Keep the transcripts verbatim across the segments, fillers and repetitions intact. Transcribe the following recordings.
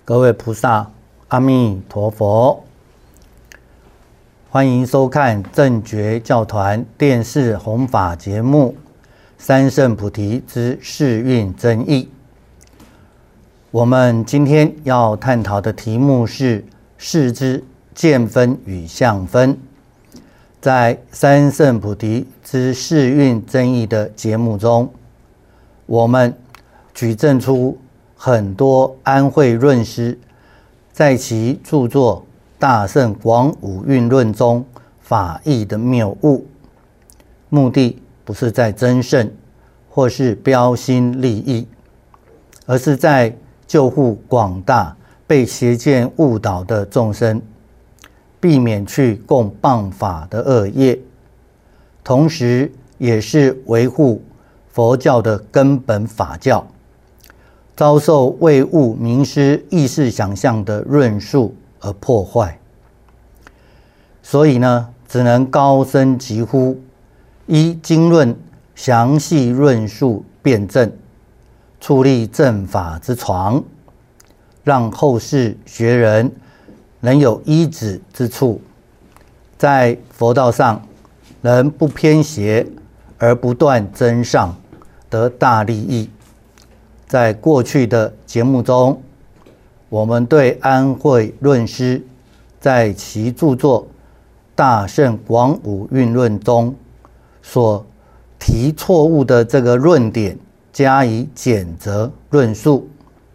各位菩萨，阿弥陀佛！欢迎收看正觉教团电视弘法节目《三圣菩提之世运真义》。我们今天要探讨的题目是世之见分与相分。在《三圣菩提之世运真义》的节目中，我们举证出很多安慧论师在其著作《大圣广五蕴论》中法义的谬误，目的不是在争胜或是标新立异，而是在救护广大被邪见误导的众生，避免去共谤法的恶业，同时也是维护佛教的根本法教，遭受为物名师意识想象的论述而破坏。所以呢，只能高声疾呼，依经论详细论述辩证，矗立正法之床，让后世学人能有依止之处，在佛道上能不偏邪而不断增上，得大利益。在过去的节目中，我们对安慧论师在其著作《大圣广五蕴论》中所提错误的这个论点加以检责论述。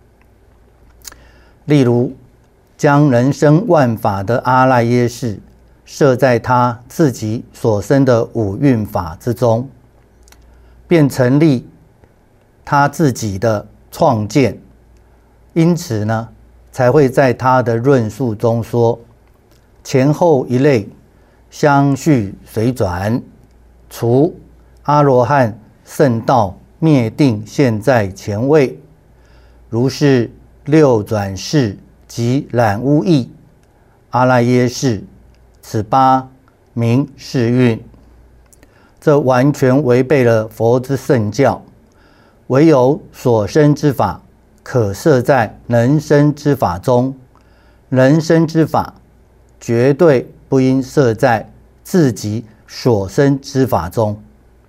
例如，将人生万法的阿赖耶识设在他自己所生的五蕴法之中，便成立他自己的创见，因此呢，才会在他的论述中说，前后一类相续随转，除阿罗汉圣道灭定现在前位，如是六转世及染污意阿赖耶识，此八名世运。这完全违背了佛之圣教，唯有所生之法可设在能生之法中，能生之法绝对不应设在自己所生之法中。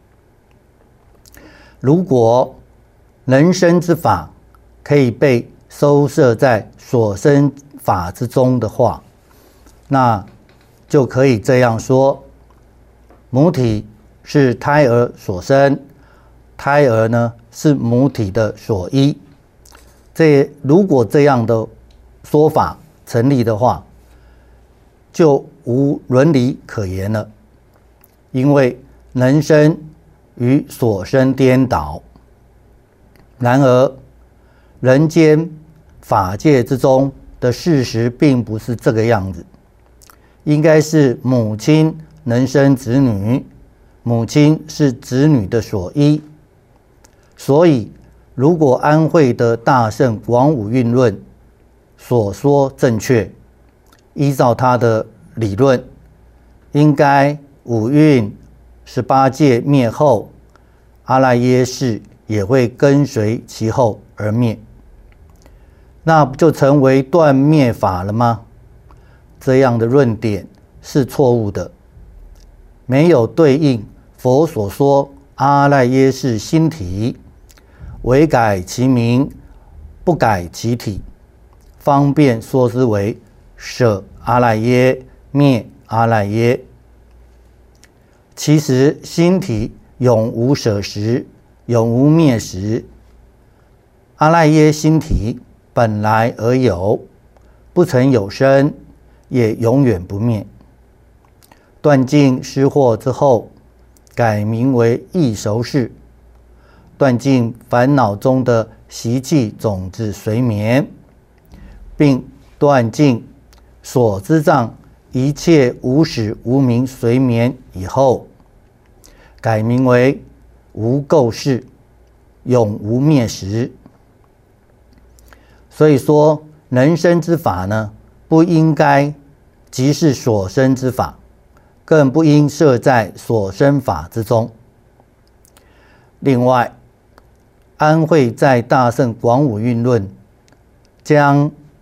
如果能生之法可以被收摄在所生法之中的话，那就可以这样说：母体是胎儿所生，胎儿呢是母体的所依。这如果这样的说法成立的话，就无伦理可言了，因为能生与所生颠倒。然而，人间法界之中的事实并不是这个样子，应该是母亲能生子女，母亲是子女的所依。所以，如果安慧的大圣广五蕴论所说正确，依照他的理论，应该五蕴十八界灭后，阿赖耶识也会跟随其后而灭，那不就成为断灭法了吗？这样的论点是错误的，没有对应佛所说阿赖耶识心体，唯改其名，不改其体，方便说之为舍阿赖耶，灭阿赖耶。其实心体永无舍时，永无灭时。阿赖耶心体本来而有，不曾有生，也永远不灭。断尽失惑之后，改名为异熟识，断尽烦恼中的习气种子随眠，并断尽所知障一切无始无明随眠以后，改名为无垢识，永无灭时。所以说，能生之法呢，不应该即是所生之法，更不应设在所生法之中。另外，安慧在《大圣广五蕴论》将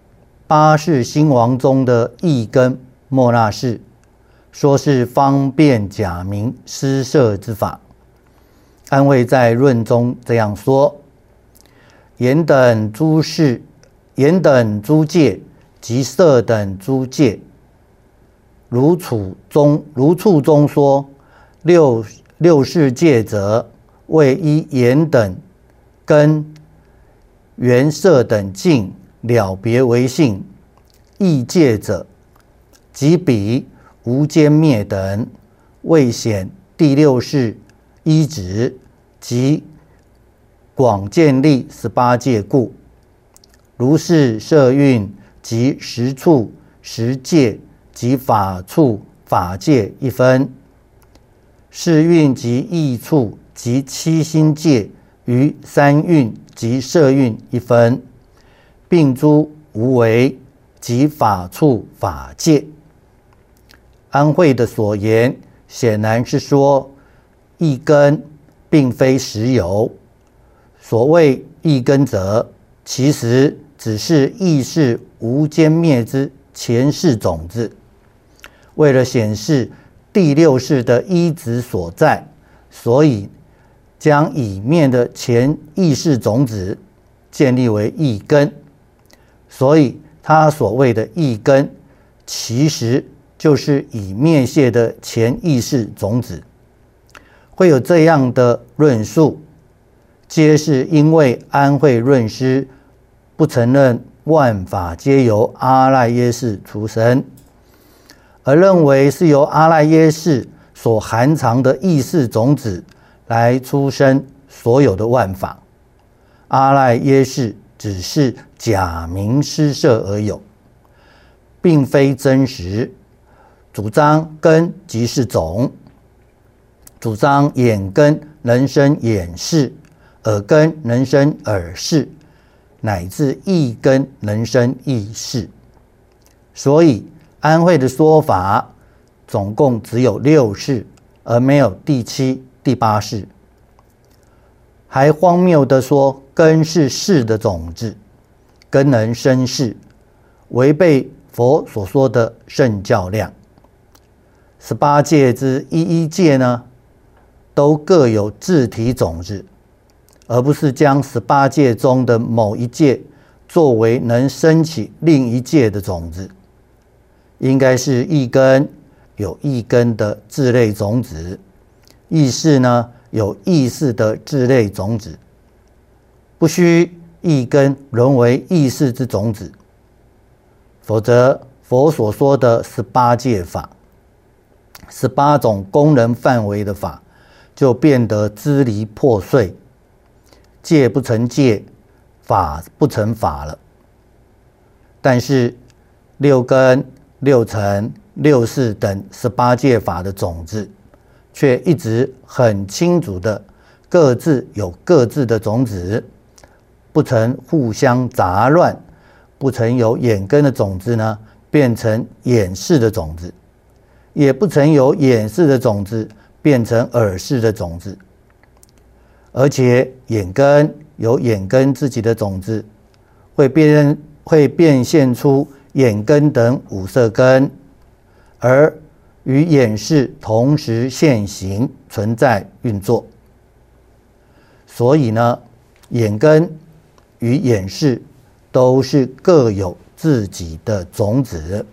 八世兴王中的义根莫那氏，说是方便假名施设之法。安慧在论中这样说：言等诸事，言等诸戒及色等诸戒，如处中如处中说，六六世戒者，为依言等根缘色等境了别为性，异戒者，即彼无间灭等，为显第六世依止及广见力十八戒故。如是摄运及实处实戒及法处法界一分，是运及异处及七心戒于三运及摄运一分，并诸无为及法处法界。安慧的所言显然是说，义根并非实有。所谓义根者，其实只是意识无间灭之前世种子。为了显示第六世的依止所在，所以将已灭的前意识种子建立为义根。所以他所谓的义根，其实就是已灭谢的前意识种子。会有这样的论述，皆是因为安慧论师不承认万法皆由阿赖耶识出生，而认为是由阿赖耶识所含藏的意识种子来出生所有的万法。阿赖耶识只是假名施设而有，并非真实。主张根即是种，主张眼根能生眼识，耳根能生耳识，乃至意根能生意识。所以安慧的说法总共只有六识，而没有第七、第八识。还荒谬地说根是识的种子，根能生识，违背佛所说的圣教量。十八戒之一一戒呢，都各有自体种子，而不是将十八戒中的某一戒作为能生起另一戒的种子。应该是一根有一根的自类种子，意识呢有意识的自类种子，不须一根沦为意识之种子，否则佛所说的十八戒法，十八种功能范围的法，就变得支离破碎，戒不成戒，法不成法了。但是六根、六尘、六识等十八戒法的种子，却一直很清楚的各自有各自的种子，不曾互相杂乱，不曾由眼根的种子呢变成眼识的种子，也不曾由眼识的种子变成耳识的种子。而且眼根有眼根自己的种子，会变会变现出眼根等五色根，而与眼识同时现行存在运作。所以呢，眼根与眼识都是各有自己的种子。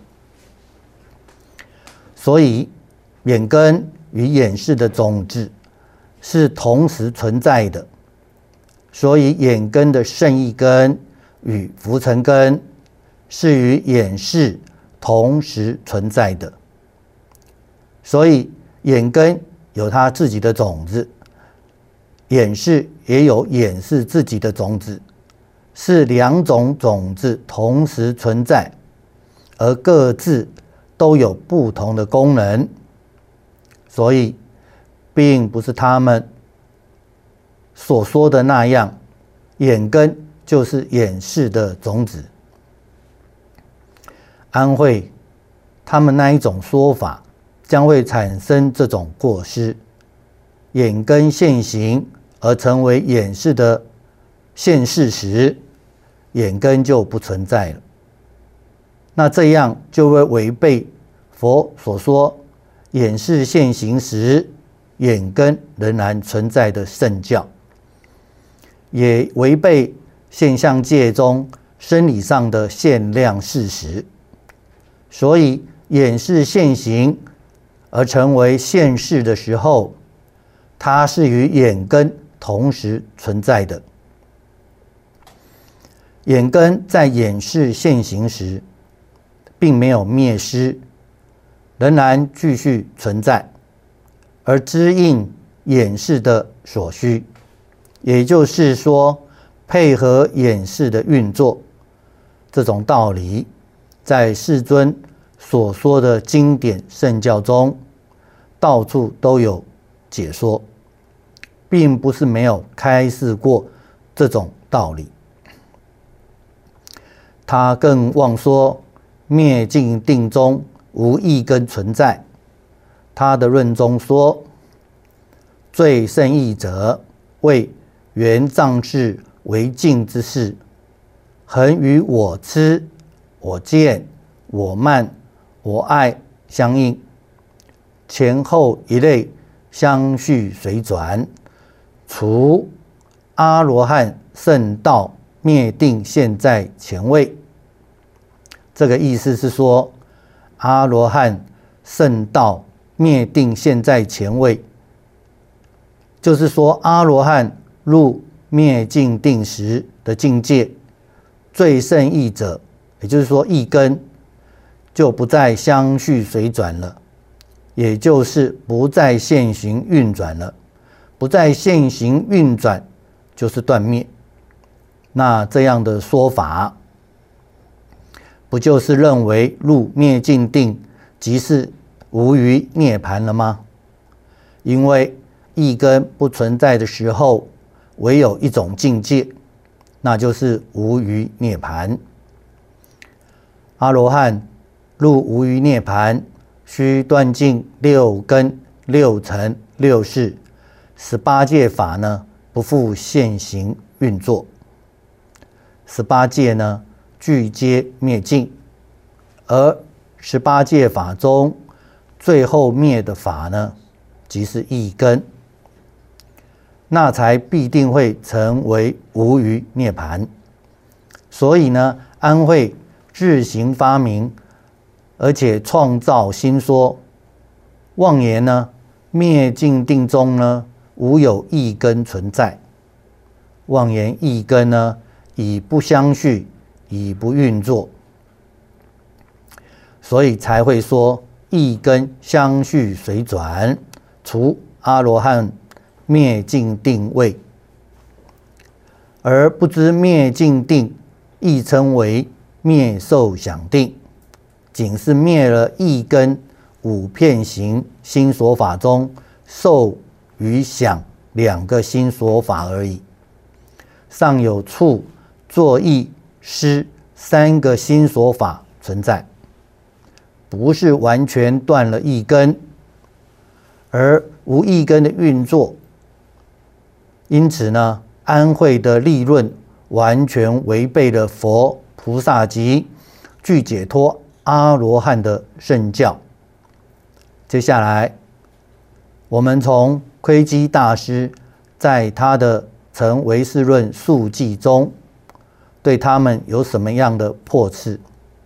所以眼根与眼识的种子是同时存在的，所以眼根的胜义根与浮尘根是与眼识同时存在的。所以眼根有它自己的种子，眼识也有眼识自己的种子，是两种种子同时存在，而各自都有不同的功能。所以并不是他们所说的那样，眼根就是眼识的种子。安慧他们那一种说法将会产生这种过失，眼根现行而成为眼识的现世时，眼根就不存在了。 那这样就会违背佛所说眼识现行时眼根仍然存在的圣教，也违背现象界中生理上的限量事实。所以眼识现行而成为现世的时候，它是与眼根同时存在的。眼根在眼识现行时并没有灭失，仍然继续存在，而支应眼识的所需，也就是说配合眼识的运作。这种道理在世尊所说的经典圣教中到处都有解说，并不是没有开示过这种道理。他更妄说灭尽定中无一根存在。他的论中说，最胜义者谓缘障智为尽之事，恒与我痴、我见、我慢、我爱相应，前后一类相续随转，除阿罗汉圣道灭定现在前位。这个意思是说，阿罗汉圣道灭定现在前位，就是说阿罗汉入灭尽定时的境界，最胜义者，也就是说义根就不再相续随转了，也就是不再现行运转了。不再现行运转就是断灭。那这样的说法，不就是认为入灭尽定即是无余涅槃了吗？因为义根不存在的时候，唯有一种境界，那就是无余涅槃。阿罗汉入无余涅槃，须断尽六根、六尘、六识，十八界法呢，不复现行运作。十八界呢，俱皆灭尽，而十八界法中最后灭的法呢，即是义根，那才必定会成为无余涅槃。所以呢，安慧自行发明，而且创造新说，妄言呢，灭尽定中呢，无有义根存在。妄言义根呢，已不相续，已不运作，所以才会说义根相续随转，除阿罗汉灭尽定位。而不知灭尽定亦称为灭受想定，仅是灭了义根五片行心所法中受与想两个心所法而已，尚有处、作意、思三个心所法存在，不是完全断了义根。而无义根的运作，因此呢，安慧的立论完全违背了佛、菩萨及具解脱阿罗汉的圣教。接下来，我们从窥基大师在他的《成唯识论述记》中，对他们有什么样的破斥？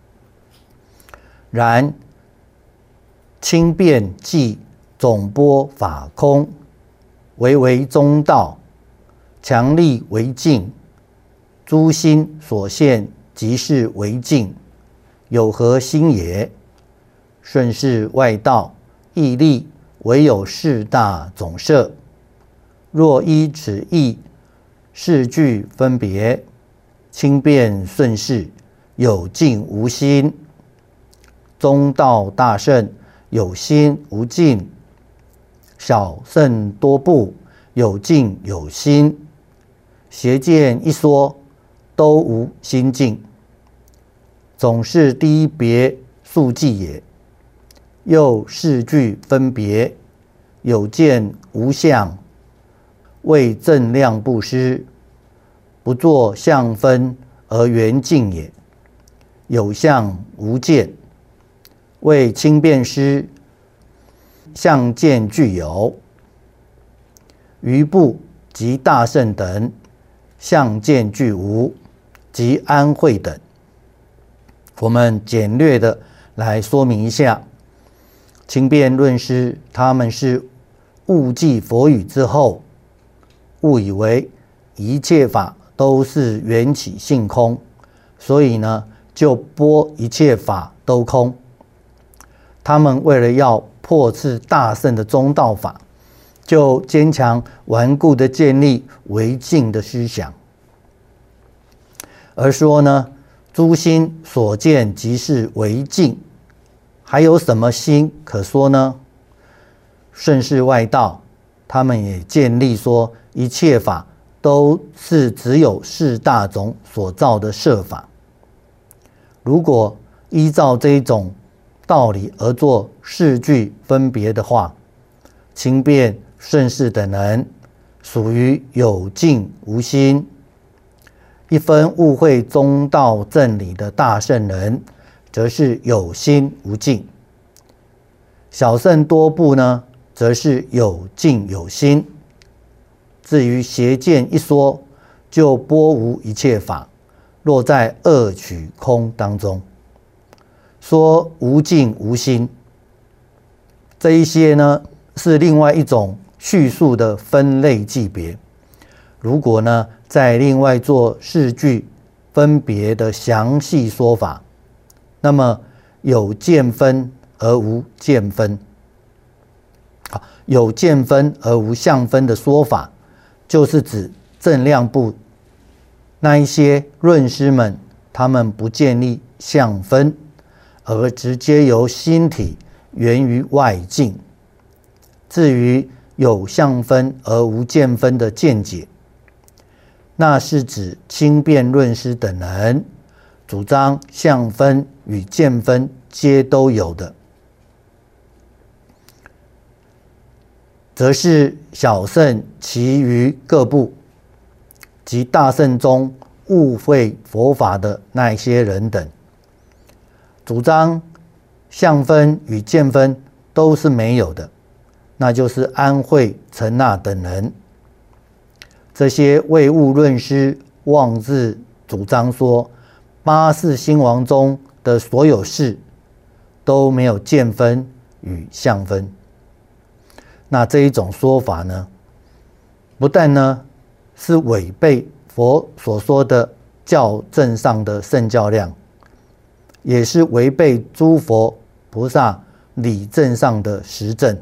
然轻辩即总波法空，唯为中道，强力为净，诸心所现即是为净，有何心也？顺是外道，义力唯有四大总摄。若依此义，四句分别，轻便顺势，有净无心。中道大圣，有心无净；小圣多部，有净有心。邪见一说，都无心净，总是第一别数记也。又四句分别，有见无相，为正量不失，不作相分而圆净也。 有相无见，谓轻便师相见具有。余部及大圣等相见具无，及安慧等。我们简略的来说明一下，轻便论师他们是误记佛语之后，误以为一切法都是缘起性空，所以呢就播一切法都空。他们为了要破斥大圣的中道法，就坚强顽固的建立违境的思想，而说呢，诸心所见即是违境，还有什么心可说呢？顺世外道，他们也建立说，一切法都是只有四大种所造的设法。如果依照这一种道理而做四句分别的话，轻便顺世等人属于有境无心，一分误会中道正理的大圣人则是有心无境，小圣多部呢则是有境有心。至于邪见一说，就播无一切法，落在二取空当中，说无境无心。这一些呢是另外一种叙述的分类级别。如果呢再另外做四句分别的详细说法，那么有见分而无见分，有见分而无相分的说法，就是指正量部那一些论师们，他们不建立相分，而直接由心体源于外境。至于有相分而无见分的见解，那是指轻便论师等人主张相分与见分皆都有的，则是小圣其余各部及大圣中误会佛法的那一些人等，主张相分与见分都是没有的，那就是安慧、陈那等人。这些唯物论师妄自主张说，八世兴亡中的所有事都没有见分与相分。那这一种说法呢，不但呢是违背佛所说的教正上的圣教量，也是违背诸佛菩萨理正上的实证。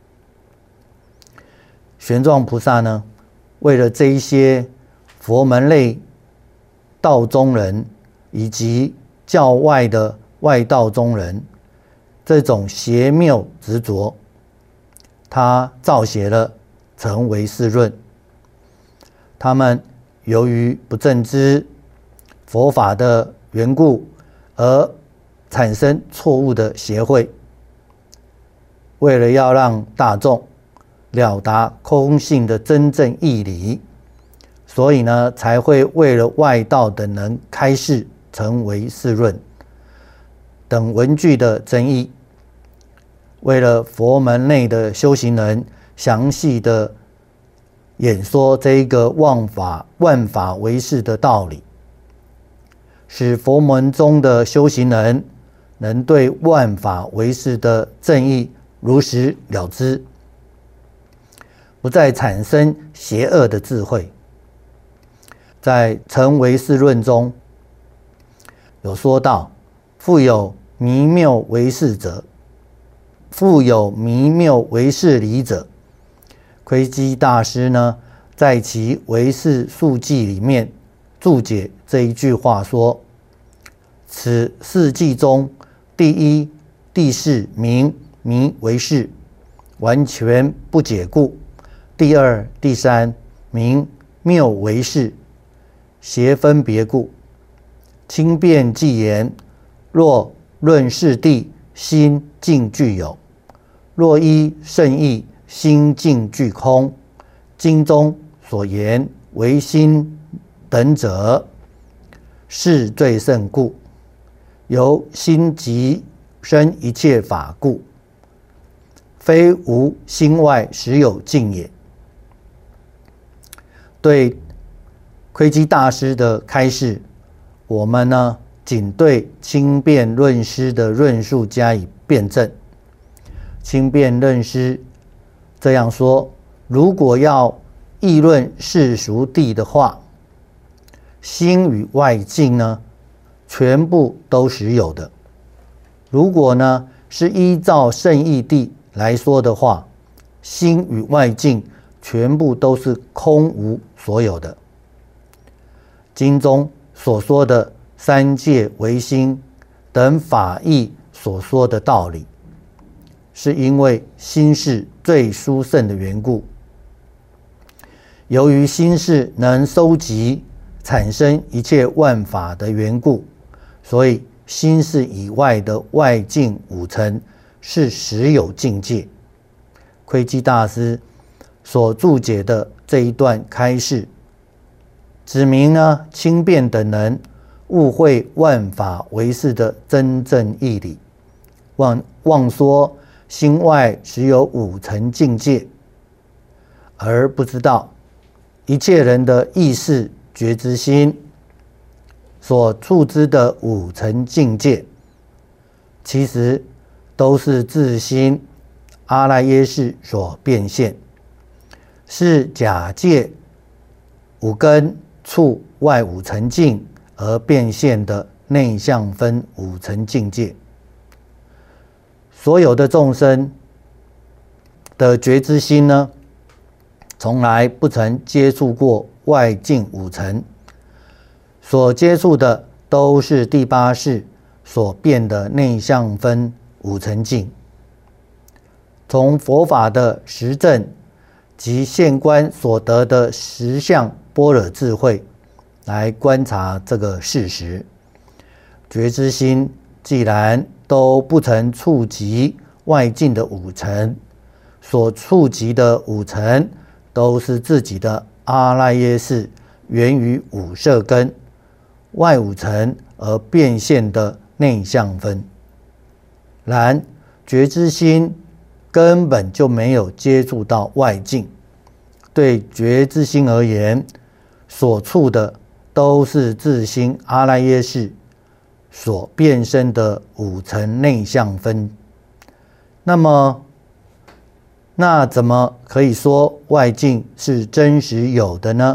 玄奘菩萨呢，为了这一些佛门类道中人以及教外的外道中人这种邪谬执着，他造写了《成唯识论》。他们由于不正知佛法的缘故，而产生错误的邪会。为了要让大众了达空性的真正义理，所以呢，才会为了外道等人开示《成唯识论》等文句的争议，为了佛门内的修行人详细的演说这一个万法万法唯识的道理，使佛门中的修行人能对万法唯识的正义如实了知，不再产生邪恶的智慧。在《成唯识论》中有说到，复有迷谬唯识者，复有迷谬唯识理者。窥基大师呢，在其《唯识述记》里面注解这一句话说：此四记中，第一、第四名迷唯识，完全不解故；第二、第三名谬唯识，邪分别故。轻便记言：若论事谛，心境具有；若依圣义，心境具空。经中所言唯心等者，是最甚故。 由心即生一切法故，非无心外实有境也。对窥基大师的开示，我们呢仅对轻辩论师的论述加以辩证。轻辩论师这样说：如果要议论世俗谛的话，心与外境呢，全部都实有的。如果呢是依照圣义谛来说的话，心与外境全部都是空无所有的。经中所说的三界唯心等法义所说的道理，是因为心是最殊胜的缘故。由于心是能收集产生一切万法的缘故，所以心是以外的外境五层是实有境界。窥基大师所注解的这一段开示，指明呢轻辩等人误会万法唯识的真正义理，妄妄说心外只有五层境界，而不知道一切人的意识觉知心所触知的五层境界，其实都是自心阿赖耶识所变现，是假借五根触外五层境而变现的内相分五层境界。所有的众生的觉知心呢，从来不曾接触过外境五层，所接触的都是第八识所变的内相分五层境。从佛法的实证及现观所得的实相般若智慧来观察这个事实，觉知心既然都不曾触及外境的五层，所触及的五层都是自己的阿赖耶识源于五摄根外五层而变现的内相分。然觉知心根本就没有接触到外境，对觉知心而言，所触的都是自心阿赖耶识所变身的五层内相分。那么那怎么可以说外境是真实有的呢？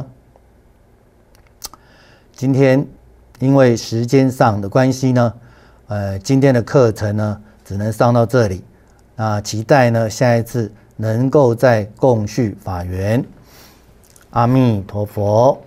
今天因为时间上的关系呢，呃，今天的课程呢只能上到这里。那期待呢下一次能够再共续法缘。阿弥陀佛。